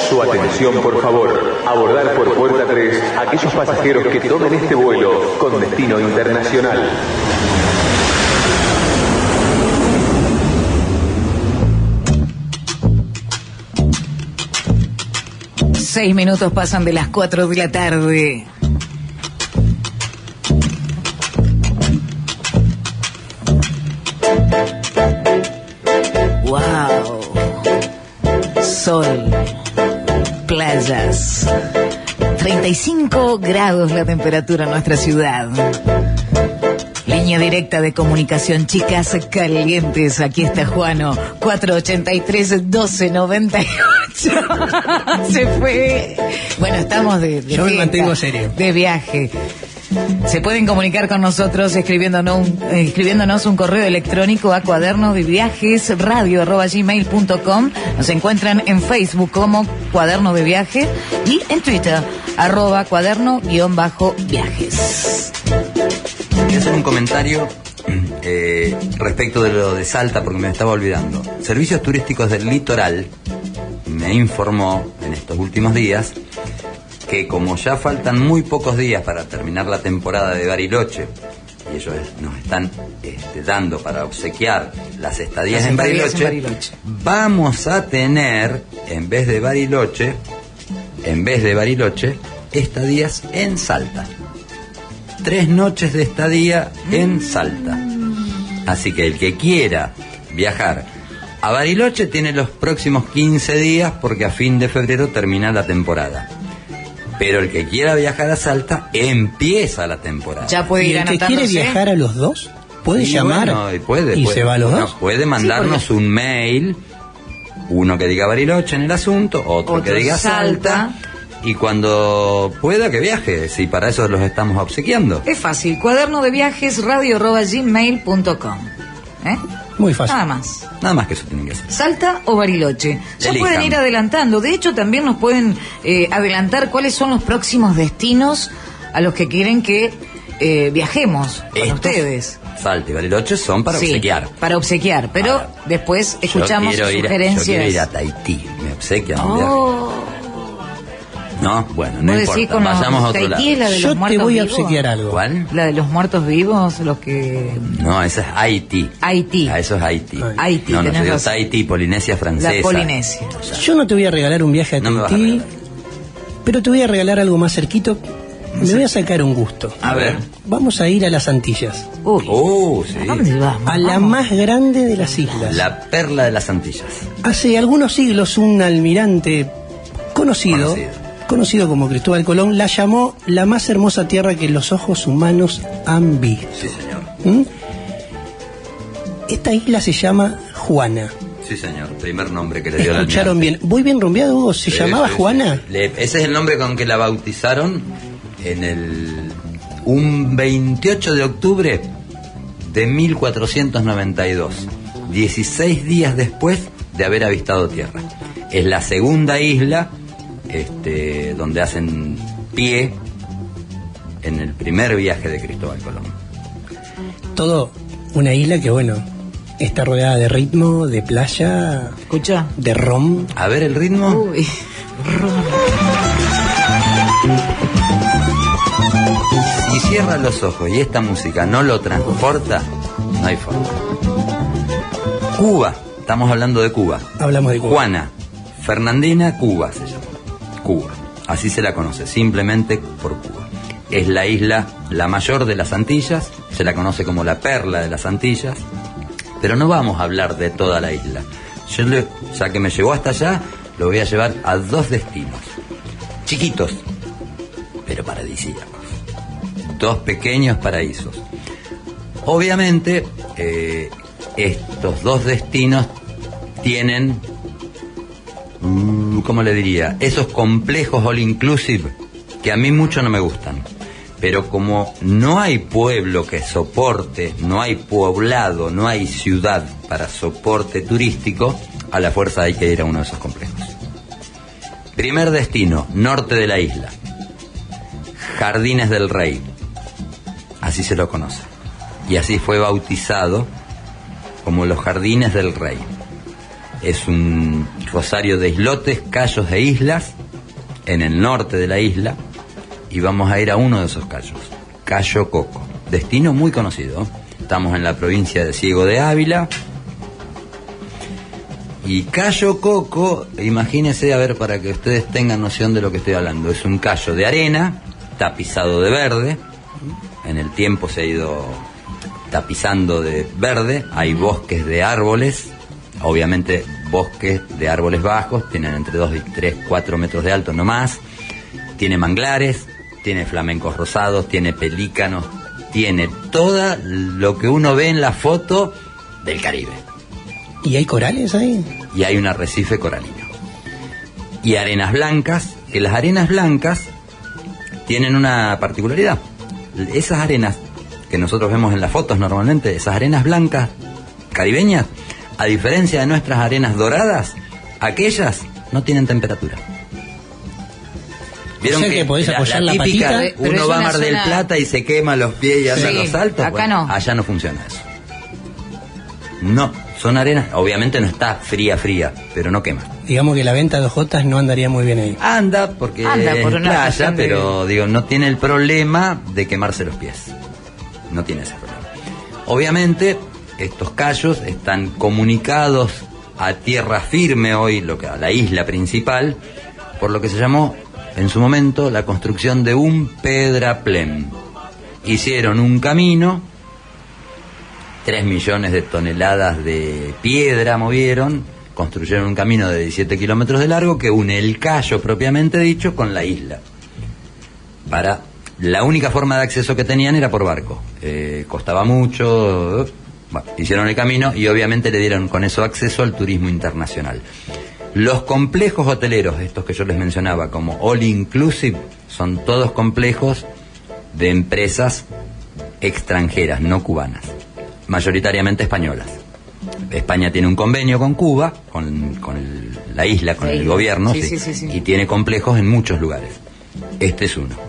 Su atención, por favor. Abordar por puerta 3 aquellos pasajeros que tomen este vuelo con destino internacional. Seis minutos pasan de las 4 de la tarde. Wow. Sol, playas, 35 grados la temperatura en nuestra ciudad. Línea directa de comunicación, chicas calientes. Aquí está Juano, 483-1298. Se fue. Bueno, estamos de Yo me mantengo serio. De viaje. Se pueden comunicar con nosotros escribiéndonos un correo electrónico a cuadernosdeviajesradio@gmail.com. Nos encuentran en Facebook como Cuaderno de Viaje y en Twitter @cuaderno_viajes. Quiero hacer un comentario respecto de lo de Salta, porque me estaba olvidando. Servicios Turísticos del Litoral me informó en estos últimos días que como ya faltan muy pocos días para terminar la temporada de Bariloche, y ellos nos están dando para obsequiar las estadías en Bariloche, vamos a tener, en vez de Bariloche, estadías en Salta. 3 noches de estadía en Salta. Así que el que quiera viajar a Bariloche tiene los próximos 15 días, porque a fin de febrero termina la temporada. Pero el que quiera viajar a Salta, empieza la temporada. Ya puede ir anotándose. ¿El que quiere viajar a los dos? ¿Puede llamar? Bueno, puede, se va a los dos? Puede mandarnos un mail, uno que diga Bariloche en el asunto, otro que diga Salta. Y cuando pueda que viaje, si para eso los estamos obsequiando. Es fácil, cuadernodeviajesradio@gmail.com. Muy fácil. Nada más que eso tienen que hacer. Salta o Bariloche. Ya Elijan. pueden ir adelantando. De hecho, también nos pueden adelantar cuáles son los próximos destinos a los que quieren que viajemos con ustedes. Salta y Bariloche son para obsequiar. Para obsequiar, pero después escuchamos sugerencias. Yo quiero ir a Tahití. ¿Me obsequian un viaje? No, bueno, no importa, vayamos a otro lado. Yo te voy a obsequiar algo. ¿Cuál? La de los muertos vivos, los que... No, esa es Haití. Haití. Eso es Haití. Haití, no, yo digo Tahití, Polinesia francesa. La Polinesia. Yo no te voy a regalar un viaje a Tahití, pero te voy a regalar algo más cerquito. Me voy a sacar un gusto. A ver. Vamos a ir a las Antillas. Sí. ¿A dónde vamos? A la más grande de las islas. La perla de las Antillas. Hace algunos siglos un almirante conocido como Cristóbal Colón la llamó la más hermosa tierra que los ojos humanos han visto. Sí, señor. Esta isla se llama Juana. Sí, señor. Primer nombre que le dio la almirante. ¿Escucharon bien? ¿Voy bien rumbeado, Hugo? ¿Se llamaba Juana? Ese es el nombre con que la bautizaron un 28 de octubre de 1492. 16 días después de haber avistado tierra. Es la segunda isla donde hacen pie en el primer viaje de Cristóbal Colón. Todo una isla que, bueno, está rodeada de ritmo, de playa. Escucha. De rom. A ver el ritmo. Uy, rom. Si cierra los ojos y esta música no lo transporta, no hay forma. Cuba, estamos hablando de Cuba. Hablamos de Cuba. Juana Fernandina Cuba se llama. Cuba, así se la conoce, simplemente por Cuba. Es la isla la mayor de las Antillas, se la conoce como la perla de las Antillas, pero no vamos a hablar de toda la isla. Ya que me llevó hasta allá, lo voy a llevar a 2 destinos, chiquitos, pero paradisíacos. 2 pequeños paraísos. Obviamente, estos 2 destinos tienen... ¿cómo le diría? Esos complejos all inclusive que a mí mucho no me gustan. Pero como no hay pueblo que soporte, no hay poblado, no hay ciudad para soporte turístico, a la fuerza hay que ir a uno de esos complejos. Primer destino, norte de la isla. Jardines del Rey. Así se lo conoce. Y así fue bautizado como los Jardines del Rey. Es un rosario de islotes, cayos de islas, en el norte de la isla, y vamos a ir a uno de esos cayos, Cayo Coco, destino muy conocido. Estamos en la provincia de Ciego de Ávila. Y Cayo Coco, imagínense, a ver, para que ustedes tengan noción de lo que estoy hablando, es un cayo de arena, tapizado de verde. En el tiempo se ha ido tapizando de verde, hay bosques de árboles, obviamente bosques de árboles bajos, tienen entre 2 y 3, 4 metros de alto, no más. Tiene manglares, tiene flamencos rosados, tiene pelícanos, tiene todo lo que uno ve en la foto del Caribe. ¿Y hay corales ahí? Y hay un arrecife coralino. Y arenas blancas, que las arenas blancas tienen una particularidad. Esas arenas que nosotros vemos en las fotos normalmente, esas arenas blancas caribeñas, a diferencia de nuestras arenas doradas, aquellas no tienen temperatura. ¿Vieron o sea que podés apoyar la típica, patita? uno va a Mar del Plata y se quema los pies y hace los saltos? Acá bueno, no. Allá no funciona eso. No, son arenas, obviamente no está fría, pero no quema. Digamos que la venta de ojotas no andaría muy bien ahí. Anda, porque Anda por es una playa, cuestión de- pero digo, no tiene el problema de quemarse los pies. No tiene ese problema. Obviamente, estos cayos están comunicados a tierra firme hoy, a la isla principal, por lo que se llamó en su momento la construcción de un pedraplén. Hicieron un camino, 3 millones de toneladas de piedra movieron, construyeron un camino de 17 kilómetros de largo que une el cayo propiamente dicho con la isla. La única forma de acceso que tenían era por barco. Costaba mucho. Bueno, hicieron el camino y obviamente le dieron con eso acceso al turismo internacional. Los complejos hoteleros, estos que yo les mencionaba como all inclusive, son todos complejos de empresas extranjeras, no cubanas, mayoritariamente españolas. España tiene un convenio con Cuba, con la isla, con el gobierno, Sí. y tiene complejos en muchos lugares. Este es uno.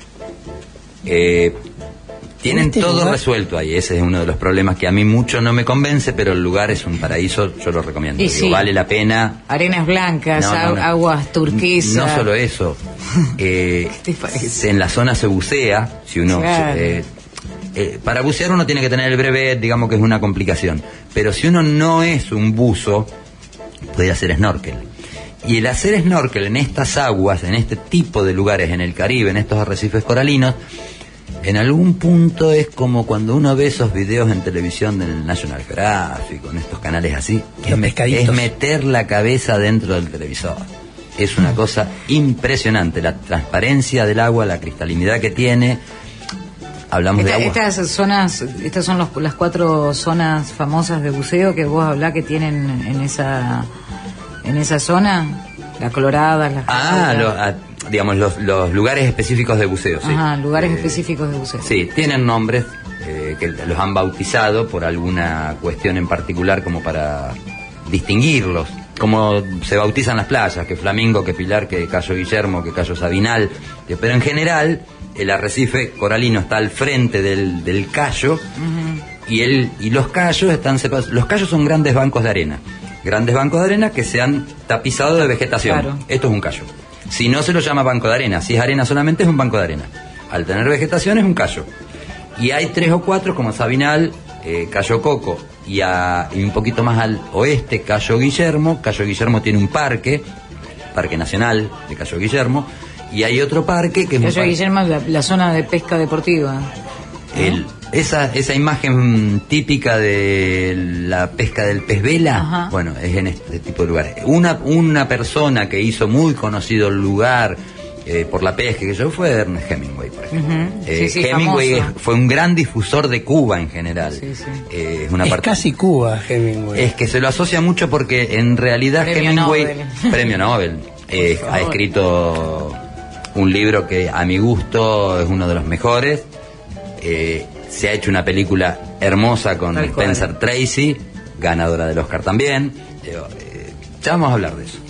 Tienen este todo lugar resuelto ahí. Ese es uno de los problemas que a mí mucho no me convence, pero el lugar es un paraíso, yo lo recomiendo. Y Digo, sí. vale la pena. Arenas blancas, No. aguas turquesas. No solo eso. ¿Qué te parece? En la zona se bucea. Si uno Claro. para bucear uno tiene que tener el brevet, digamos que es una complicación. Pero si uno no es un buzo, puede hacer snorkel. Y el hacer snorkel en estas aguas, en este tipo de lugares, en el Caribe, en estos arrecifes coralinos, en algún punto es como cuando uno ve esos videos en televisión del National Geographic, en estos canales así, Los pescaditos. es meter la cabeza dentro del televisor. Es una cosa impresionante, la transparencia del agua, la cristalinidad que tiene. Hablamos de agua. Estas son las 4 zonas famosas de buceo que vos hablás que tienen en esa zona, la Colorada, las digamos los lugares específicos de buceo, sí. Ajá, lugares específicos de buceo. Sí, tienen nombres que los han bautizado por alguna cuestión en particular como para distinguirlos, como se bautizan las playas, que Flamingo, que Pilar, que Cayo Guillermo, que Cayo Sabinal, pero en general el arrecife coralino está al frente del cayo. Uh-huh. y los cayos están separados. Los cayos son grandes bancos de arena que se han tapizado de vegetación. Claro. Esto es un cayo. Si no se lo llama banco de arena, si es arena solamente es un banco de arena. Al tener vegetación es un cayo. Y hay 3 o 4 como Sabinal, Cayo Coco y un poquito más al oeste Cayo Guillermo. Cayo Guillermo tiene un parque nacional de Cayo Guillermo, y hay otro parque que es Cayo Guillermo es la zona de pesca deportiva. Esa imagen típica de la pesca del pez vela. Ajá. Bueno, es en este tipo de lugares. Una persona que hizo muy conocido el lugar por la pesca que yo fue Ernest Hemingway, por ejemplo. Uh-huh. Hemingway fue un gran difusor de Cuba en general. Es casi Cuba, Hemingway. Es que se lo asocia mucho porque en realidad Premio Hemingway, Nobel. Premio Nobel, ha escrito un libro que a mi gusto es uno de los mejores. Se ha hecho una película hermosa con Spencer Tracy, ganadora del Oscar también. Ya vamos a hablar de eso.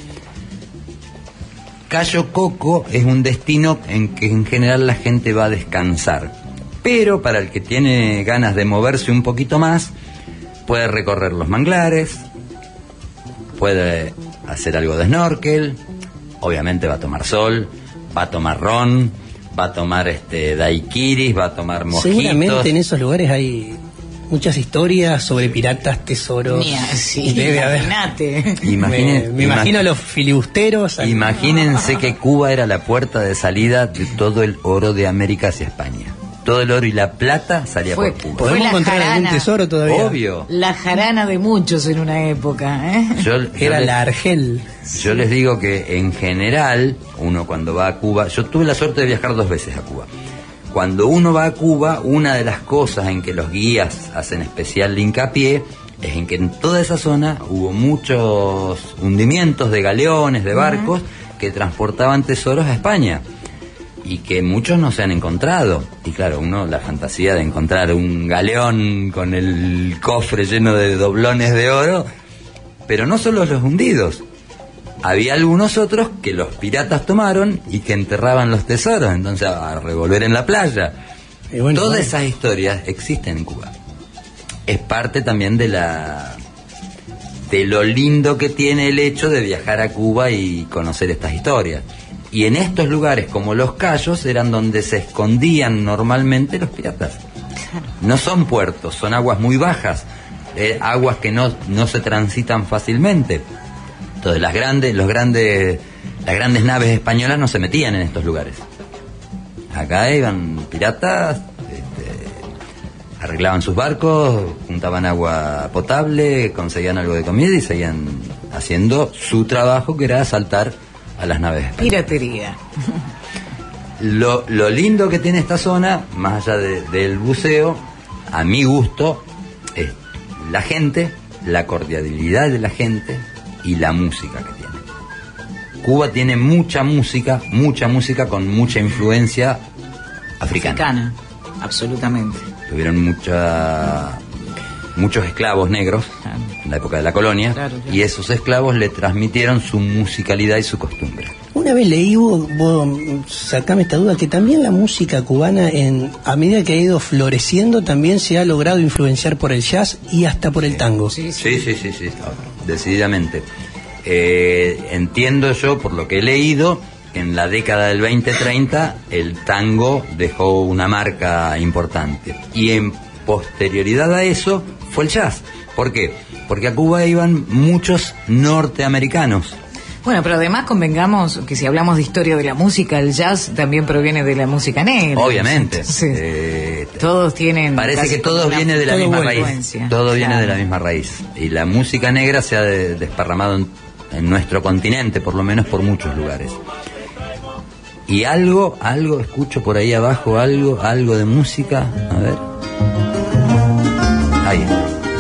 Cayo Coco es un destino en que en general la gente va a descansar, pero para el que tiene ganas de moverse un poquito más, puede recorrer los manglares, puede hacer algo de snorkel, obviamente va a tomar sol, va a tomar ron, va a tomar daiquiris, va a tomar mojitos. Seguramente en esos lugares hay muchas historias sobre piratas, tesoros. Sí, debe haber. Imagínate. Me imagino a los filibusteros. Imagínense que Cuba era la puerta de salida de todo el oro de América hacia España. Todo el oro y la plata salía por Cuba. ¿Podemos encontrar algún tesoro todavía? Obvio. La jarana de muchos en una época, ¿eh? Era la Argel. Yo les digo que en general, uno cuando va a Cuba, yo tuve la suerte de viajar 2 veces a Cuba. Cuando uno va a Cuba, una de las cosas en que los guías hacen especial hincapié es en que en toda esa zona hubo muchos hundimientos de galeones, de barcos, que transportaban tesoros a España. Y que muchos no se han encontrado. Y claro, la fantasía de encontrar un galeón con el cofre lleno de doblones de oro, pero no solo los hundidos. Había algunos otros que los piratas tomaron y que enterraban los tesoros, entonces a revolver en la playa. Todas esas historias existen en Cuba. Es parte también de lo lindo que tiene el hecho de viajar a Cuba y conocer estas historias. Y en estos lugares como Los Cayos eran donde se escondían normalmente los piratas. No son puertos, son aguas muy bajas, aguas que no se transitan fácilmente. Entonces las grandes naves españolas no se metían en estos lugares. Acá iban piratas, arreglaban sus barcos, juntaban agua potable, conseguían algo de comida y seguían haciendo su trabajo, que era asaltar a las naves españolas. Piratería. Lo lindo que tiene esta zona, más allá del buceo, a mi gusto, es la gente, la cordialidad de la gente y la música que tiene. Cuba tiene mucha música con mucha influencia africana. Absolutamente. Tuvieron muchos esclavos negros en la época de la colonia, y esos esclavos le transmitieron su musicalidad y su costumbre. Una vez leí, vos sacame esta duda, que también la música cubana, a medida que ha ido floreciendo, también se ha logrado influenciar por el jazz y hasta por el tango. Sí, decididamente. Entiendo yo, por lo que he leído, que en la década del 20-30 el tango dejó una marca importante, y en posterioridad a eso fue el jazz. ¿Por qué? Porque a Cuba iban muchos norteamericanos. Bueno, pero además convengamos que si hablamos de historia de la música, el jazz también proviene de la música negra. Obviamente. Sí. Todos tienen... Parece que todo viene de la misma raíz. Todo viene de la misma raíz. Y la música negra se ha desparramado en nuestro continente, por lo menos por muchos lugares. Y algo escucho por ahí abajo, algo de música. A ver. Ahí está.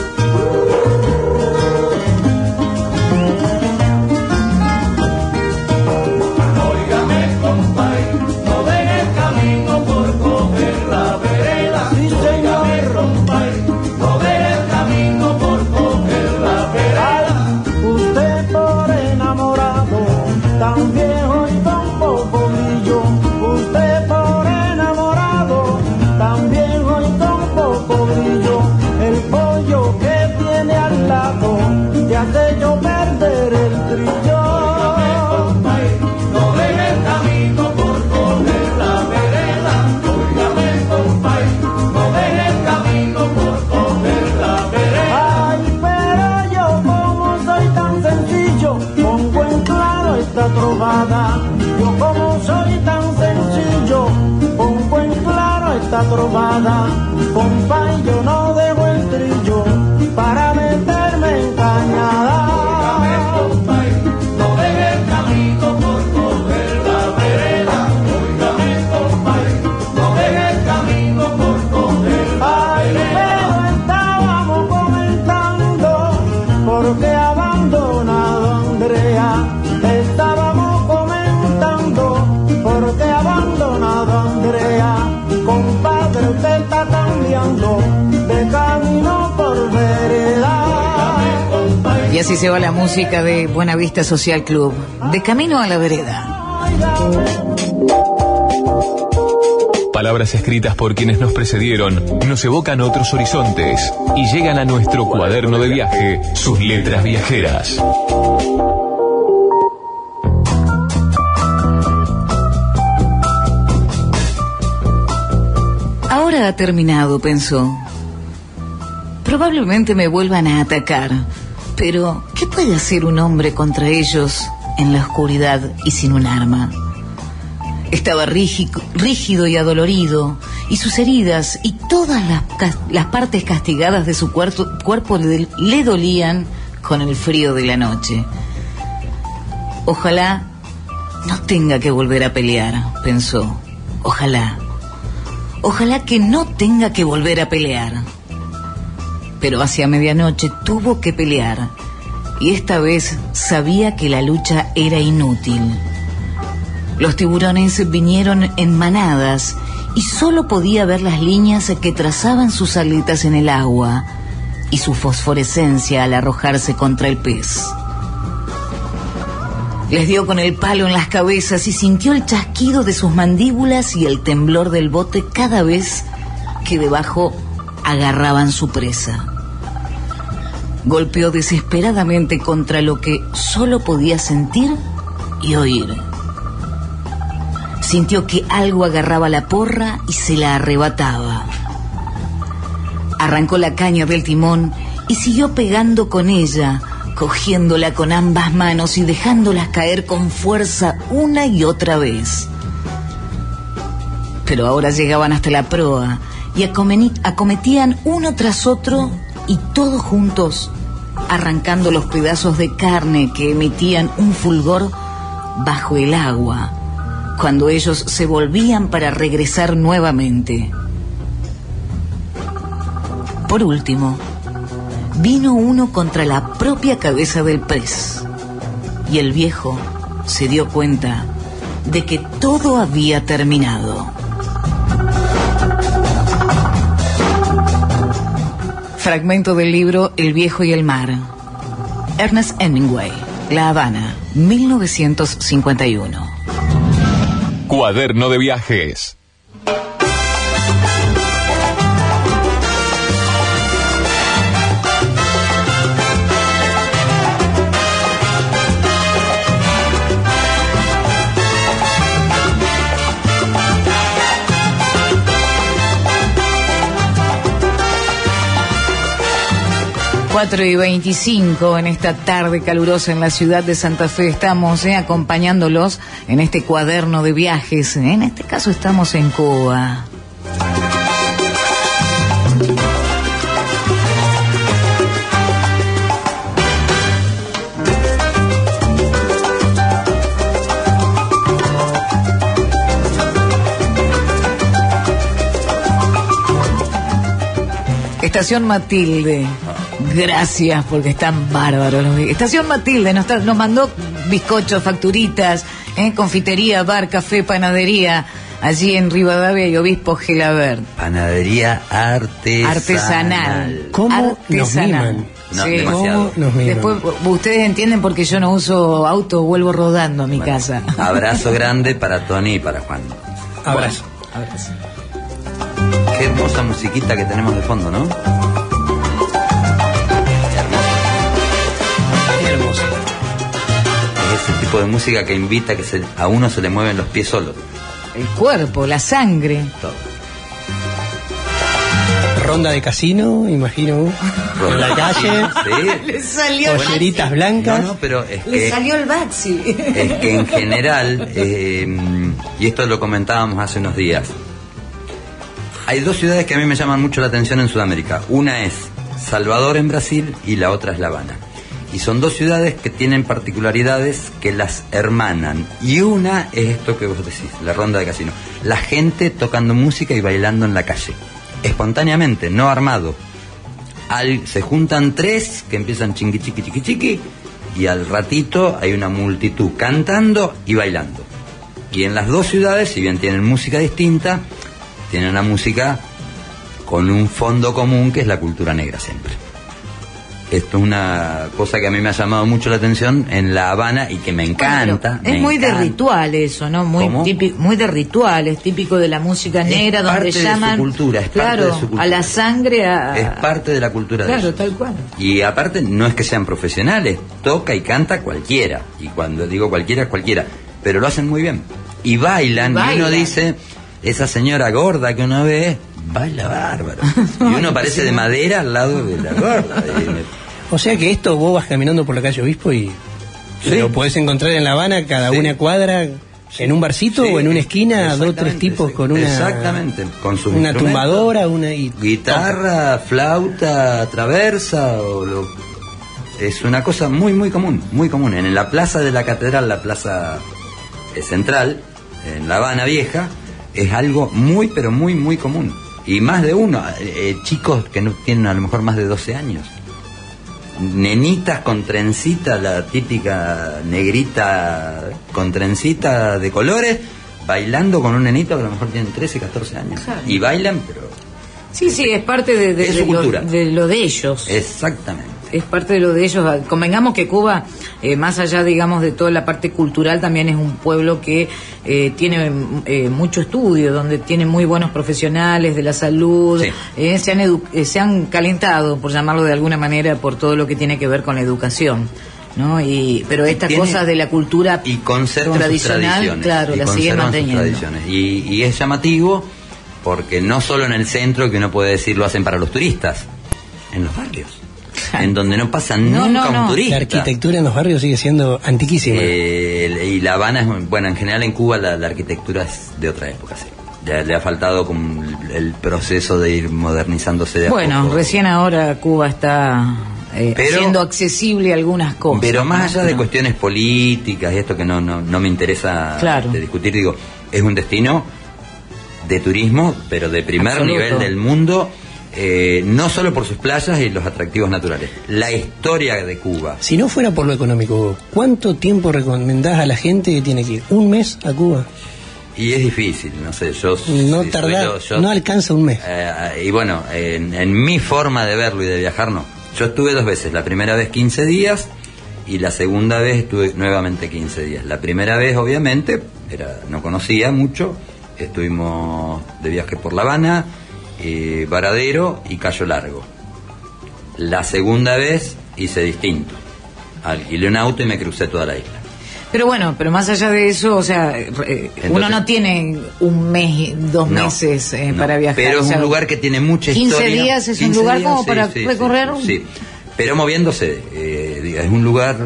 Yo como soy tan sencillo, pongo en claro esta trovada, compay, yo no dejo el trillo para meterme en cañada. Óigame, compay, no deje el camino por coger la vereda. Óigame, compay, no deje el camino por coger la vereda. Pero estábamos comentando porque ha abandonado a Andrea. Estábamos comentando porque ha abandonado a Andrea. Compadre, usted está cambiando de camino por vereda. Y así se va la música de Buenavista Social Club, de camino a la vereda. Palabras escritas por quienes nos precedieron nos evocan otros horizontes y llegan a nuestro cuaderno de viaje, sus letras viajeras. Ahora ha terminado, pensó. Probablemente me vuelvan a atacar, pero ¿qué puede hacer un hombre contra ellos en la oscuridad y sin un arma? Estaba rígido y adolorido, y sus heridas y todas las partes castigadas de su cuerpo le dolían con el frío de la noche. Ojalá no tenga que volver a pelear, pensó. Ojalá que no tenga que volver a pelear. Pero hacia medianoche tuvo que pelear, y esta vez sabía que la lucha era inútil. Los tiburones vinieron en manadas y solo podía ver las líneas que trazaban sus aletas en el agua y su fosforescencia al arrojarse contra el pez. Les dio con el palo en las cabezas y sintió el chasquido de sus mandíbulas y el temblor del bote cada vez que debajo agarraban su presa. Golpeó desesperadamente contra lo que solo podía sentir y oír. Sintió que algo agarraba la porra y se la arrebataba. Arrancó la caña del timón y siguió pegando con ella, cogiéndola con ambas manos y dejándolas caer con fuerza una y otra vez. Pero ahora llegaban hasta la proa y acometían uno tras otro y todos juntos, arrancando los pedazos de carne que emitían un fulgor bajo el agua, cuando ellos se volvían para regresar nuevamente. Por último, vino uno contra la propia cabeza del pez, y el viejo se dio cuenta de que todo había terminado. Fragmento del libro El viejo y el mar. Ernest Hemingway, La Habana, 1951. Cuaderno de viajes. Cuatro y 25 en esta tarde calurosa en la ciudad de Santa Fe. Estamos acompañándolos en este cuaderno de viajes. En este caso estamos en Cuba. Estación Matilde. Gracias, porque están bárbaros. Estación Matilde nos mandó bizcochos, facturitas, confitería, bar, café, panadería, allí en Rivadavia y Obispo Gelabert. Panadería artesanal. ¿Cómo nos miman? No, Sí. demasiado. ¿Cómo nos miman? Después ustedes entienden por qué yo no uso auto, vuelvo rodando a mi casa. Abrazo grande para Tony y para Juan. Abrazo. Qué hermosa musiquita que tenemos de fondo, ¿no? Hermoso. Es ese tipo de música que invita a que a uno se le mueven los pies solos. El cuerpo, la sangre. Todo. Ronda de casino, imagino. En la calle. Sí. Le salió Polleritas blancas. No, pero es Le que, salió el Baxi. es que en general, y esto lo comentábamos hace unos días, hay dos ciudades que a mí me llaman mucho la atención en Sudamérica. Una es Salvador en Brasil y la otra es La Habana. Y son dos ciudades que tienen particularidades que las hermanan. Y una es esto que vos decís, la ronda de casino. La gente tocando música y bailando en la calle. Espontáneamente, no armado. Se juntan tres que empiezan chiqui, chiqui, chiqui, chiqui. Y al ratito hay una multitud cantando y bailando. Y en las dos ciudades, si bien tienen música distinta, tienen una música con un fondo común que es la cultura negra siempre. Esto es una cosa que a mí me ha llamado mucho la atención en La Habana y que me encanta. Es muy de ritual eso, ¿no? Muy típico, muy de rituales, típico de la música negra, donde llaman de su cultura, es parte de su cultura. A la sangre, es parte de la cultura de ellos. Tal cual. Y aparte no es que sean profesionales, toca y canta cualquiera, y cuando digo cualquiera es cualquiera, pero lo hacen muy bien. Y bailan. Y uno dice, esa señora gorda que uno ve, baila bárbaro. Y uno parece de madera al lado de la gorda. O sea que esto vos vas caminando por la calle Obispo y lo podés encontrar en La Habana, cada una cuadra, en un barcito o en una esquina, 2 o 3 tipos con una... Exactamente, con sus una tumbadora, guitarra, flauta, traversa, es una cosa muy, muy común, muy común. En la plaza de la catedral, la plaza central, en La Habana Vieja, es algo muy, pero muy, muy común. Y más de uno, chicos que no tienen a lo mejor más de 12 años. Nenitas con trencita, la típica negrita con trencita de colores, bailando con un nenito que a lo mejor tienen 13, 14 años. Claro. Y bailan, pero... Sí, es parte de su cultura. De lo de ellos. Exactamente. Es parte de lo de ellos. Convengamos que Cuba, más allá, digamos, de toda la parte cultural, también es un pueblo que tiene mucho estudio, donde tiene muy buenos profesionales de la salud. Sí. Se han calentado, por llamarlo de alguna manera, por todo lo que tiene que ver con la educación, ¿no? Pero estas cosas de la cultura y conservan tradicional, sus tradiciones, claro, la siguen manteniendo. Y es llamativo porque no solo en el centro, que uno puede decir lo hacen para los turistas, en los barrios. En donde no pasa nunca un turista. La arquitectura en los barrios sigue siendo antiquísima. Y La Habana es, bueno, en general en Cuba la arquitectura es de otra época, sí. Le ha faltado como el proceso de ir modernizándose de a poco. Recién ahora Cuba está haciendo accesible algunas cosas. Pero más allá de cuestiones políticas y esto que no me interesa discutir, digo, es un destino de turismo, pero de primer nivel del mundo. No solo por sus playas y los atractivos naturales, la historia de Cuba. Si no fuera por lo económico, ¿cuánto tiempo recomendás a la gente que tiene que ir? ¿Un mes a Cuba? Y es difícil, no sé, no alcanza un mes. Y bueno, en mi forma de verlo y de viajar, no. Yo estuve 2 veces, la primera vez 15 días y la segunda vez estuve nuevamente 15 días. La primera vez, obviamente, no conocía mucho, estuvimos de viaje por La Habana, Varadero y Cayo Largo. La segunda vez hice distinto, alquilé un auto y me crucé toda la isla. Pero bueno, más allá de eso, o sea, entonces, uno no tiene un mes, 2 meses para viajar. Pero es un lugar que tiene mucha historia. 15 días es un lugar como para recorrer. Sí, pero moviéndose, es un lugar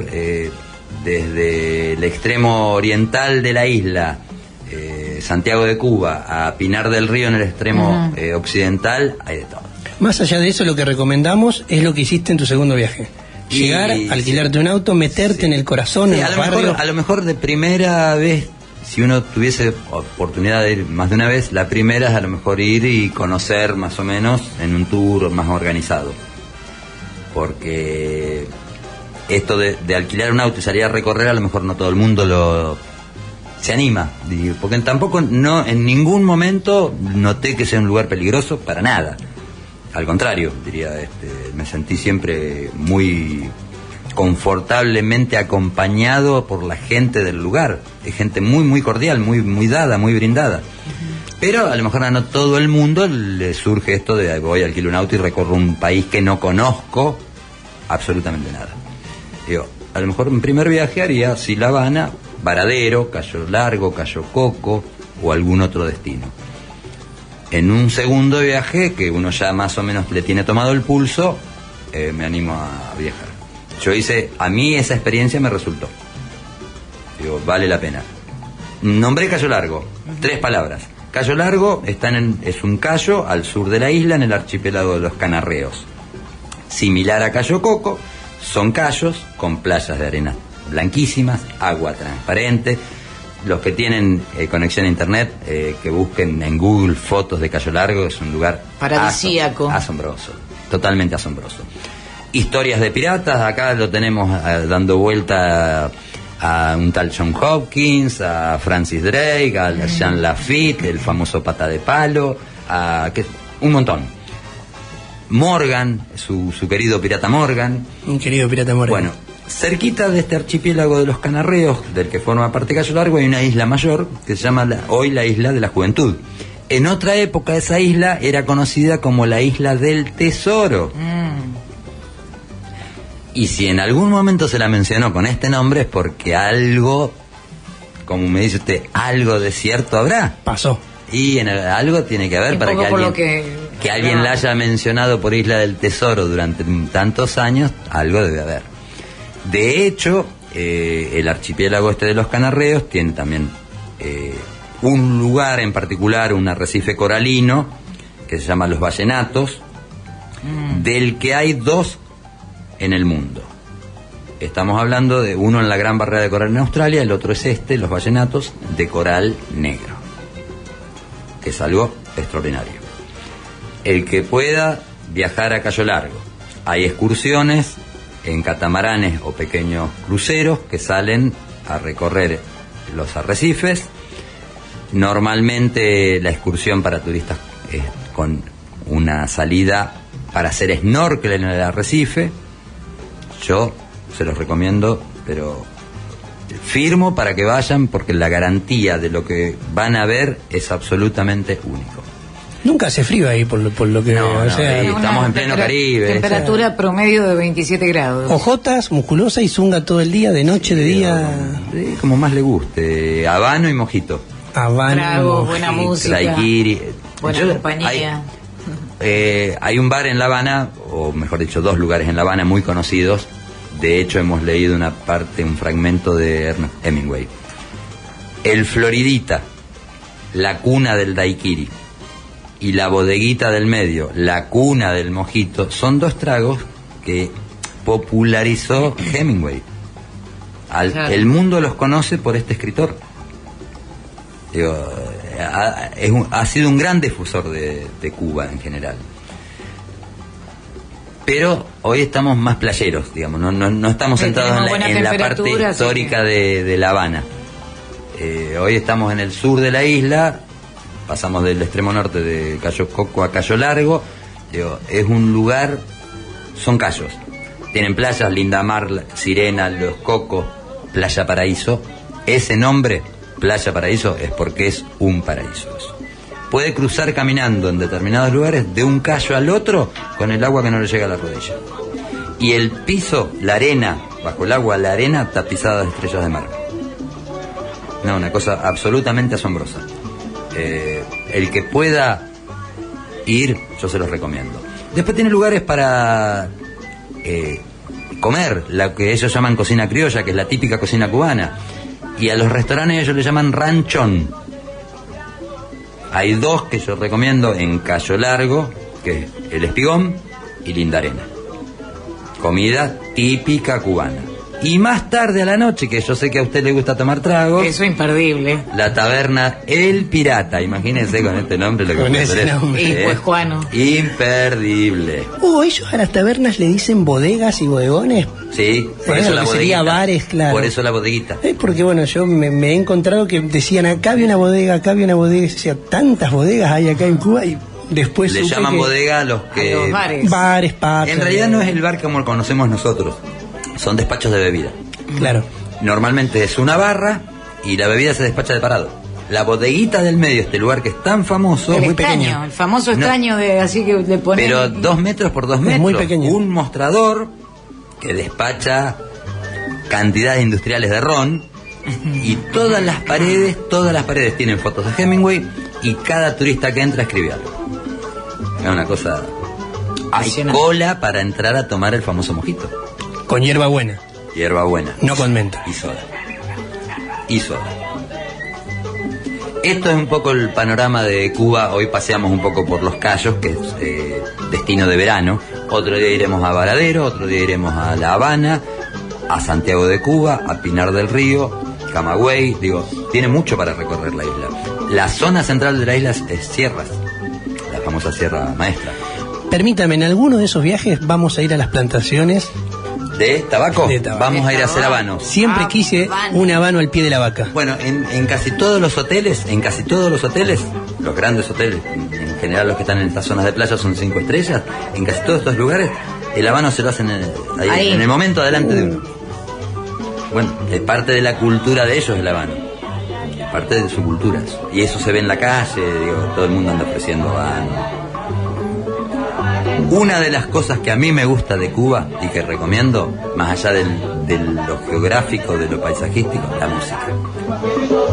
desde el extremo oriental de la isla, Santiago de Cuba, a Pinar del Río en el extremo occidental, hay de todo. Más allá de eso, lo que recomendamos es lo que hiciste en tu segundo viaje. Llegar, alquilarte un auto, meterte en el corazón, en los barrios. A lo mejor de primera vez, si uno tuviese oportunidad de ir más de una vez, la primera es a lo mejor ir y conocer más o menos en un tour más organizado. Porque esto de alquilar un auto y salir a recorrer, a lo mejor no todo el mundo se anima, porque tampoco en ningún momento noté que sea un lugar peligroso, para nada. Al contrario, diría, me sentí siempre muy confortablemente acompañado por la gente del lugar. Es gente muy, muy cordial, muy, muy dada, muy brindada. Pero a lo mejor a no todo el mundo le surge esto de voy a alquilar un auto y recorro un país que no conozco absolutamente nada. Digo, a lo mejor en primer viaje haría La Habana, Varadero, Cayo Largo, Cayo Coco o algún otro destino. En un segundo viaje, que uno ya más o menos le tiene tomado el pulso, me animo a viajar. A mí esa experiencia me resultó. Digo, vale la pena. Nombré Cayo Largo, 3 palabras. Cayo Largo es un cayo al sur de la isla, en el archipiélago de los Canarreos. Similar a Cayo Coco, son cayos con playas de arena blanquísimas, agua transparente. Los que tienen conexión a internet, que busquen en Google fotos de Cayo Largo, es un lugar paradisíaco, asombroso, totalmente asombroso. Historias de piratas, acá lo tenemos dando vuelta a un tal John Hopkins, a Francis Drake, a Jean Lafitte, el famoso Pata de Palo, un montón. Morgan, su querido pirata Morgan. Un querido pirata Morgan. Bueno, cerquita de este archipiélago de los Canarreos, del que forma parte Cayo Largo, hay una isla mayor que se llama hoy la Isla de la Juventud. En otra época esa isla era conocida como la Isla del Tesoro. Y si en algún momento se la mencionó con este nombre es porque algo, como me dice usted, algo de cierto habrá. Pasó. Y algo tiene que haber Un para poco que por alguien, lo que alguien la haya mencionado por Isla del Tesoro durante tantos años, algo debe haber. De hecho, el archipiélago este de los Canarreos tiene también un lugar en particular, un arrecife coralino, que se llama Los Vallenatos, del que hay 2 en el mundo. Estamos hablando de uno en la Gran Barrera de Coral en Australia, el otro es Los Vallenatos de coral negro, que es algo extraordinario. El que pueda viajar a Cayo Largo, hay excursiones en catamaranes o pequeños cruceros que salen a recorrer los arrecifes. Normalmente la excursión para turistas es con una salida para hacer snorkel en el arrecife. Yo se los recomiendo, pero firmo para que vayan porque la garantía de lo que van a ver es absolutamente único. Nunca hace frío ahí por lo que No, o sea, estamos en pleno Caribe. Temperatura promedio de 27 grados. Ojotas, musculosa y zunga todo el día, de noche, de día. Sí, como más le guste. Habano y mojito. Habano, Tragos, buena música, Daiquiri. buena compañía. Hay un bar en La Habana, o mejor dicho, 2 lugares en La Habana muy conocidos. De hecho, hemos leído un fragmento de Ernest Hemingway. El Floridita, la cuna del daiquiri, y la bodeguita del medio, la cuna del mojito, son 2 tragos que popularizó Hemingway. Claro. El mundo los conoce por este escritor. Digo, ha sido un gran difusor de Cuba en general. Pero hoy estamos más playeros, digamos, no estamos centrados en la parte histórica de La Habana. Hoy estamos en el sur de la isla, pasamos del extremo norte de Cayo Coco a Cayo Largo. Digo, es un lugar, son cayos. Tienen playas, Lindamar, Sirena, Los Cocos, Playa Paraíso. Ese nombre, Playa Paraíso, es porque es un paraíso. Puede cruzar caminando en determinados lugares de un cayo al otro con el agua que no le llega a la rodilla. Y el piso, la arena, bajo el agua, la arena tapizada de estrellas de mar. No, una cosa absolutamente asombrosa. El que pueda ir, yo se los recomiendo. Después tiene lugares para comer, la que ellos llaman cocina criolla, que es la típica cocina cubana. Y a los restaurantes ellos le llaman ranchón. Hay 2 que yo recomiendo en Cayo Largo, que es El Espigón y Linda Arena. Comida típica cubana. Y más tarde a la noche, que yo sé que a usted le gusta tomar tragos, Eso es imperdible. la taberna El Pirata. Imagínense con este nombre lo que Con puede ese ser. nombre. Y pues, Juano. Imperdible. Ellos a las tabernas le dicen bodegas y bodegones. Sí, por Bueno, eso la que sería bodeguita. bares, claro. Por eso la bodeguita. Porque bueno, yo me he encontrado que decían acá había una bodega, acá había una bodega. O sea, tantas bodegas hay acá en Cuba y después Le supe llaman que bodega a los A que... los bares. bares, pubs. En realidad no es el bar como lo conocemos nosotros. Son despachos de bebida. Claro. Normalmente es una barra y la bebida se despacha de parado. La bodeguita del medio, este lugar que es tan famoso, El muy estaño, pequeño. el famoso No. estaño de así que le ponen. pero 2 metros por 2 metros. muy pequeño. Un mostrador que despacha cantidades industriales de ron y todas las paredes tienen fotos de Hemingway y cada turista que entra escribe algo. Es una cosa... Hay Impresionante. cola para entrar a tomar el famoso mojito. Con hierba buena, Hierba buena. no con menta. Y soda. Y soda. Esto es un poco el panorama de Cuba. Hoy paseamos un poco por Los Cayos, que es destino de verano. Otro día iremos a Varadero, otro día iremos a La Habana, a Santiago de Cuba, a Pinar del Río, Camagüey. Digo, tiene mucho para recorrer la isla. La zona central de la isla es Sierras, la famosa Sierra Maestra. Permítame, en alguno de esos viajes vamos a ir a las plantaciones. ¿De tabaco? De tabaco. Vamos a ir a hacer habanos. Siempre quise Habano. un habano al pie de la vaca. Bueno, en casi todos los hoteles, los grandes hoteles, en general los que están en estas zonas de playa son 5 estrellas, en casi todos estos lugares el habano se lo hacen ahí. En el momento delante de uno. Bueno, es parte de la cultura de ellos el habano, parte de su cultura eso. Y eso se ve en la calle, digo, todo el mundo anda ofreciendo habano. Una de las cosas que a mí me gusta de Cuba y que recomiendo, más allá de lo geográfico, de lo paisajístico, la música.